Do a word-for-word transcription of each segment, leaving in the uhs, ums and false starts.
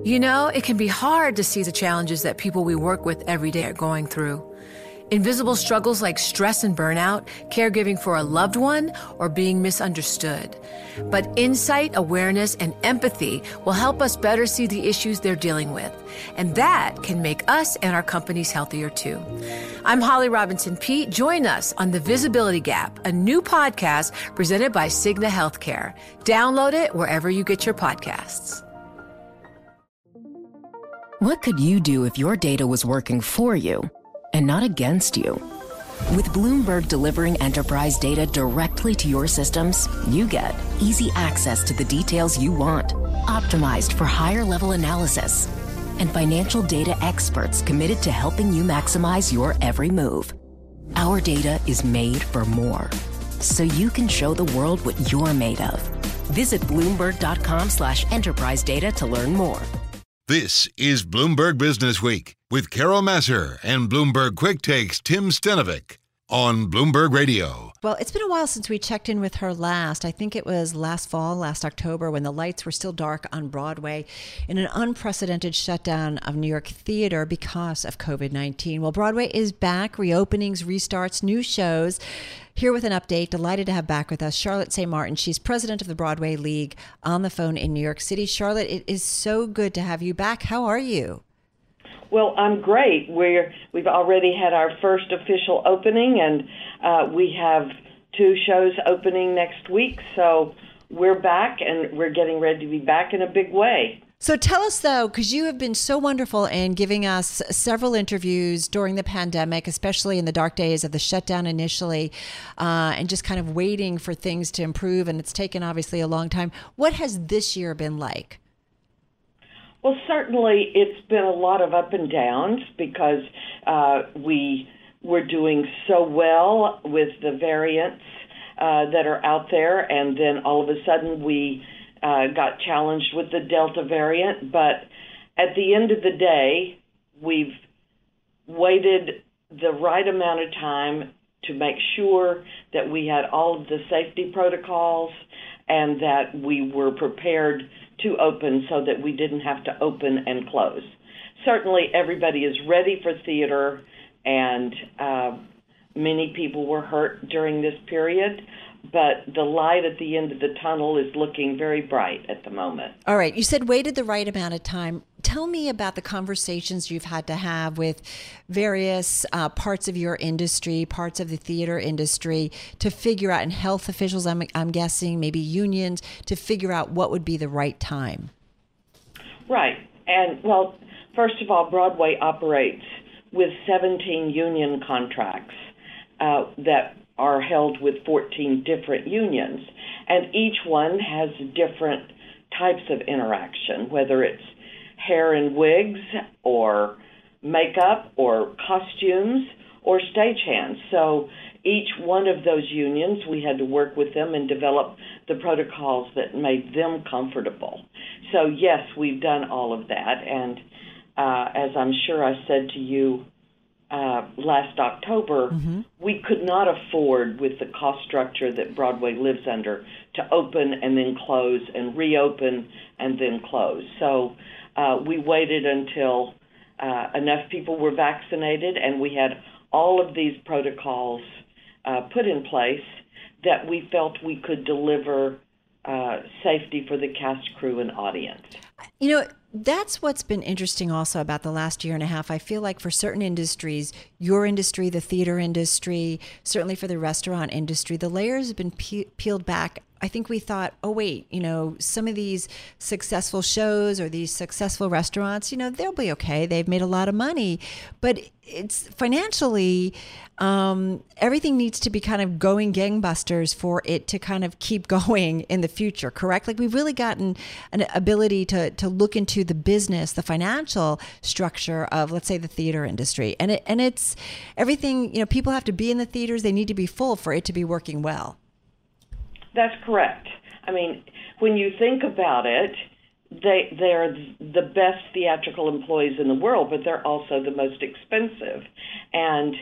You know, it can be hard to see the challenges that people we work with every day are going through. Invisible struggles like stress and burnout, caregiving for a loved one, or being misunderstood. But insight, awareness, and empathy will help us better see the issues they're dealing with. And that can make us and our companies healthier too. I'm Holly Robinson Peete. Join us on The Visibility Gap, a new podcast presented by Cigna Healthcare. Download it wherever you get your podcasts. What could you do if your data was working for you and not against you? With Bloomberg delivering enterprise data directly to your systems, you get easy access to the details you want, optimized for higher level analysis, and financial data experts committed to helping you maximize your every move. Our data is made for more, so you can show the world what you're made of. Visit Bloomberg.com slash enterprise data to learn more. This is Bloomberg Business Week with Carol Massar and Bloomberg Quick Takes Tim Stenovic on Bloomberg Radio. Well, it's been a while since we checked in with her last. I think it was last fall, last October, when the lights were still dark on Broadway in an unprecedented shutdown of New York theater because of covid nineteen. Well, Broadway is back, reopenings, restarts, new shows. Here with an update, delighted to have back with us Charlotte Saint Martin. She's president of the Broadway League, on the phone in New York City. Charlotte, it is so good to have you back. How are you? Well, I'm great. We're, we've already had our first official opening, and uh, we have two shows opening next week. So we're back, and we're getting ready to be back in a big way. So tell us, though, because you have been so wonderful in giving us several interviews during the pandemic, especially in the dark days of the shutdown initially, uh, and just kind of waiting for things to improve. And it's taken, obviously, a long time. What has this year been like? Well, certainly it's been a lot of up and downs because uh, we were doing so well with the variants uh, that are out there, and then all of a sudden we uh, got challenged with the Delta variant. But at the end of the day, we've waited the right amount of time to make sure that we had all of the safety protocols and that we were prepared to open so that we didn't have to open and close. Certainly everybody is ready for theater, and uh, many people were hurt during this period, but the light at the end of the tunnel is looking very bright at the moment. All right. You said waited the right amount of time. Tell me about the conversations you've had to have with various uh, parts of your industry, parts of the theater industry, to figure out, and health officials, I'm, I'm guessing, maybe unions, to figure out what would be the right time. Right. And, well, first of all, Broadway operates with seventeen union contracts uh, that are held with fourteen different unions. And each one has different types of interaction, whether it's hair and wigs or makeup or costumes or stagehands. So each one of those unions, we had to work with them and develop the protocols that made them comfortable. So yes, we've done all of that. And uh, as I'm sure I said to you uh, last October, mm-hmm. we could not afford, with the cost structure that Broadway lives under, to open and then close and reopen and then close. So Uh, we waited until uh, enough people were vaccinated and we had all of these protocols uh, put in place that we felt we could deliver uh, safety for the cast, crew, and audience. You know, that's what's been interesting also about the last year and a half. I feel like for certain industries, your industry, the theater industry, certainly for the restaurant industry, the layers have been pe- peeled back. I think we thought, oh, wait, you know, some of these successful shows or these successful restaurants, you know, they'll be okay. They've made a lot of money. But it's financially, um, everything needs to be kind of going gangbusters for it to kind of keep going in the future, correct? Like we've really gotten an ability to, to look into the business, the financial structure of, let's say, the theater industry. And it, and it's everything, you know, people have to be in the theaters. They need to be full for it to be working well. That's correct. I mean, when you think about it, they they're the best theatrical employees in the world, but they're also the most expensive. And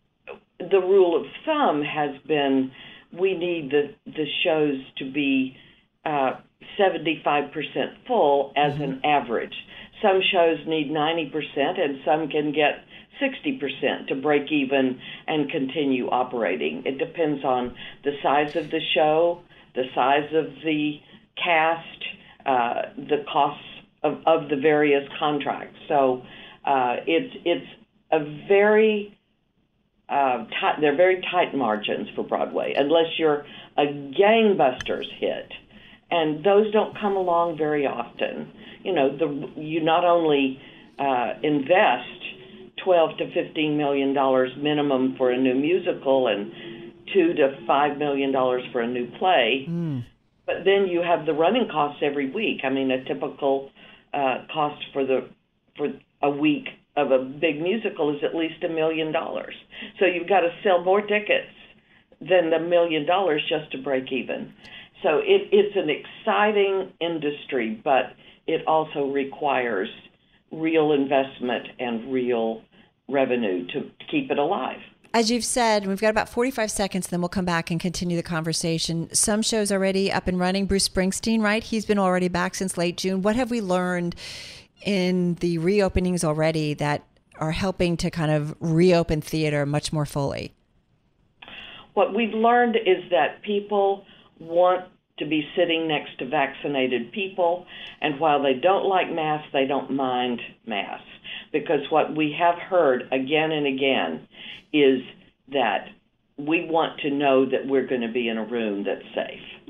the rule of thumb has been we need the, the shows to be uh, seventy-five percent full as mm-hmm. an average. Some shows need ninety percent, and some can get sixty percent to break even and continue operating. It depends on the size of the show, the size of the cast, uh, the costs of, of the various contracts. So uh, it's it's a very uh, tight, they're very tight margins for Broadway, unless you're a gangbusters hit, and those don't come along very often. You know, the you not only uh, invest twelve to fifteen million dollars minimum for a new musical and two to five million dollars for a new play, mm. but then you have the running costs every week. I mean, a typical uh, cost for the for a week of a big musical is at least a million dollars. So you've got to sell more tickets than the million dollars just to break even. So it, it's an exciting industry, but it also requires real investment and real revenue to keep it alive. As you've said, we've got about forty-five seconds, then we'll come back and continue the conversation. Some shows already up and running. Bruce Springsteen, right? He's been already back since late June. What have we learned in the reopenings already that are helping to kind of reopen theater much more fully? What we've learned is that people want to be sitting next to vaccinated people, and while they don't like masks, they don't mind masks. Because what we have heard again and again is that we want to know that we're going to be in a room that's safe.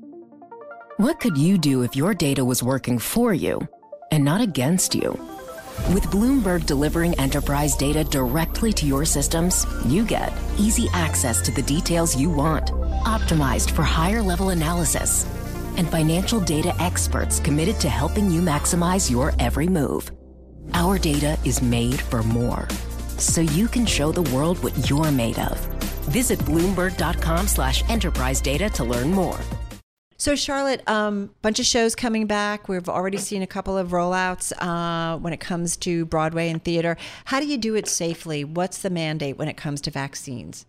What could you do if your data was working for you and not against you? With Bloomberg delivering enterprise data directly to your systems, you get easy access to the details you want, optimized for higher-level analysis, and financial data experts committed to helping you maximize your every move. Our data is made for more, so you can show the world what you're made of. Visit Bloomberg.com slash enterprise data to learn more. So, Charlotte, a um, bunch of shows coming back. We've already seen a couple of rollouts uh, when it comes to Broadway and theater. How do you do it safely? What's the mandate when it comes to vaccines?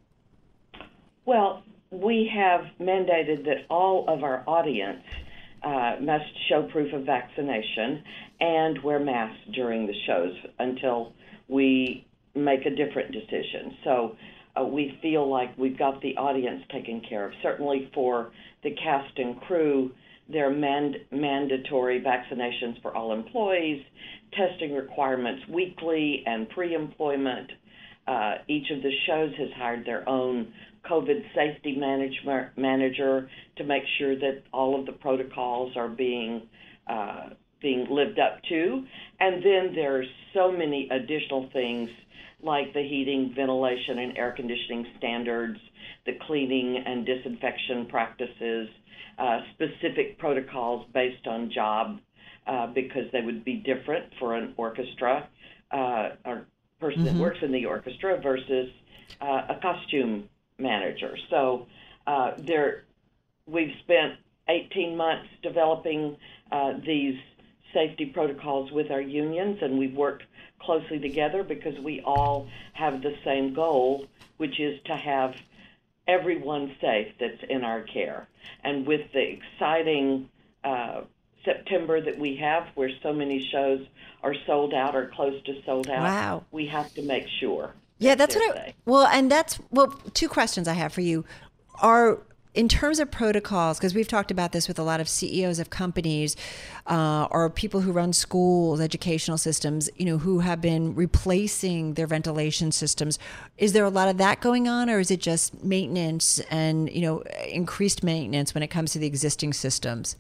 Well, we have mandated that all of our audience uh, must show proof of vaccination and wear masks during the shows until we make a different decision. So uh, we feel like we've got the audience taken care of. Certainly for the cast and crew, there are mand- mandatory vaccinations for all employees, testing requirements weekly and pre-employment. Uh, each of the shows has hired their own COVID safety management manager to make sure that all of the protocols are being uh, being lived up to. And then there's so many additional things like the heating, ventilation, and air conditioning standards, the cleaning and disinfection practices, uh, specific protocols based on job, uh, because they would be different for an orchestra uh, or person mm-hmm. that works in the orchestra versus uh, a costume manager. So uh, there, we've spent eighteen months developing uh, these safety protocols with our unions, and we've worked closely together because we all have the same goal, which is to have everyone safe that's in our care. And with the exciting uh, September that we have, where so many shows are sold out or close to sold out, wow. we have to make sure. Yeah, that's what I, well, and that's, well, two questions I have for you. Are, in terms of protocols, because we've talked about this with a lot of C E Os of companies uh, or people who run schools, educational systems, you know, who have been replacing their ventilation systems. Is there a lot of that going on, or is it just maintenance and, you know, increased maintenance when it comes to the existing systems?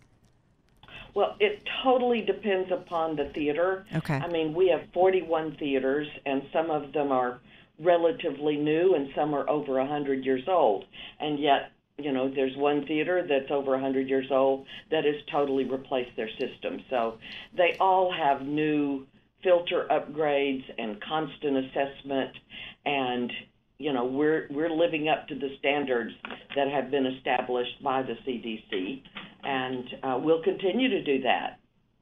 Well, it totally depends upon the theater. Okay. I mean, we have forty-one theaters, and some of them are relatively new, and some are over one hundred years old. And yet, you know, there's one theater that's over one hundred years old that has totally replaced their system. So they all have new filter upgrades and constant assessment, and, you know, we're we're living up to the standards that have been established by the C D C, and uh, we'll continue to do that.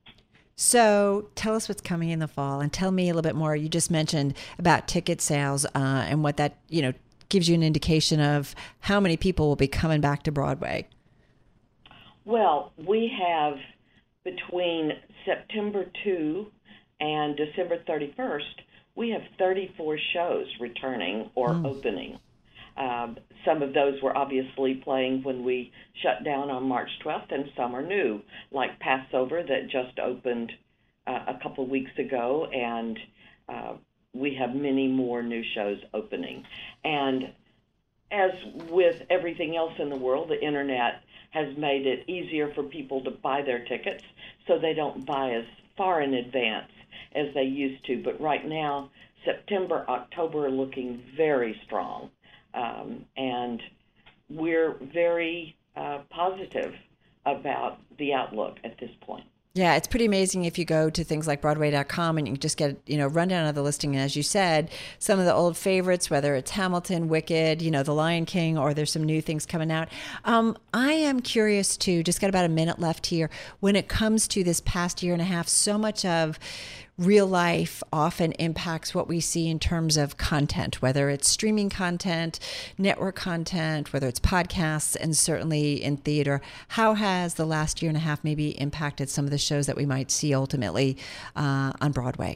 So tell us what's coming in the fall, and tell me a little bit more. You just mentioned about ticket sales uh, and what that, you know, gives you an indication of how many people will be coming back to Broadway. Well, we have between September second and December thirty-first, we have thirty-four shows returning or mm. opening. Um, some of those were obviously playing when we shut down on March twelfth, and some are new, like Passover that just opened uh, a couple weeks ago, and uh, we have many more new shows opening. And as with everything else in the world, the internet has made it easier for people to buy their tickets, so they don't buy as far in advance as they used to. But right now, September, October are looking very strong. Um, and we're very uh, positive about the outlook at this point. Yeah, it's pretty amazing if you go to things like Broadway dot com and you just get, you know, rundown of the listing. And as you said, some of the old favorites, whether it's Hamilton, Wicked, you know, The Lion King, or there's some new things coming out. Um, I am curious too, just got about a minute left here. When it comes to this past year and a half, so much of real life often impacts what we see in terms of content, whether it's streaming content, network content, whether it's podcasts, and certainly in theater. How has the last year and a half maybe impacted some of the shows that we might see ultimately uh, on Broadway?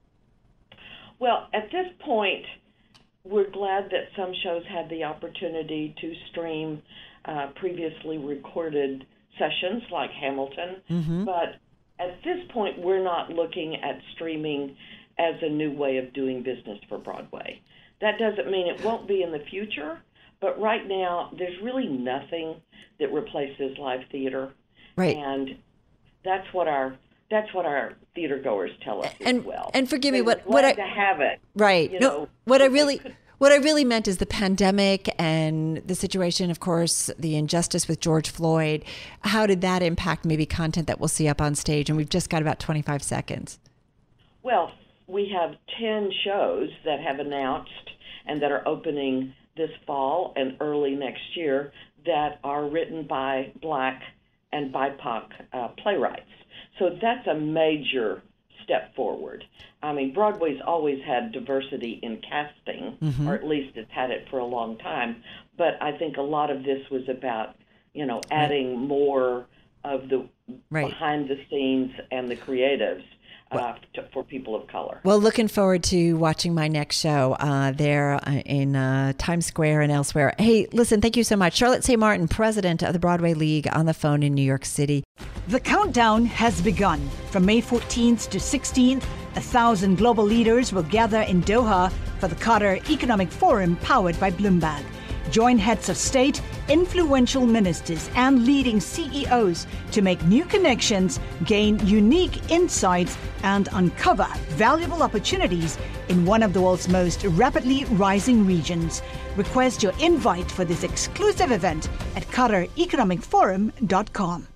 Well, at this point, we're glad that some shows had the opportunity to stream uh, previously recorded sessions like Hamilton, mm-hmm. but at this point, we're not looking at streaming as a new way of doing business for Broadway. That doesn't mean it won't be in the future, but right now, there's really nothing that replaces live theater. Right. And that's what our that's what our theater goers tell us and, as well. And forgive they me, what glad what I to have it. Right. You no, know, what I really What I really meant is the pandemic and the situation, of course, the injustice with George Floyd. How did that impact maybe content that we'll see up on stage? And we've just got about twenty-five seconds. Well, we have ten shows that have announced and that are opening this fall and early next year that are written by Black and B I P O C uh, playwrights. So that's a major step forward. I mean, Broadway's always had diversity in casting, mm-hmm. or at least it's had it for a long time. But I think a lot of this was about, you know, adding right. more of the right. behind the scenes and the creatives uh, to, for people of color. Well, looking forward to watching my next show uh, there in uh, Times Square and elsewhere. Hey, listen, thank you so much. Charlotte Saint Martin, president of the Broadway League, on the phone in New York City. The countdown has begun. From May fourteenth to sixteenth, a thousand global leaders will gather in Doha for the Qatar Economic Forum powered by Bloomberg. Join heads of state, influential ministers, and leading C E Os to make new connections, gain unique insights, and uncover valuable opportunities in one of the world's most rapidly rising regions. Request your invite for this exclusive event at Qatar Economic Forum dot com.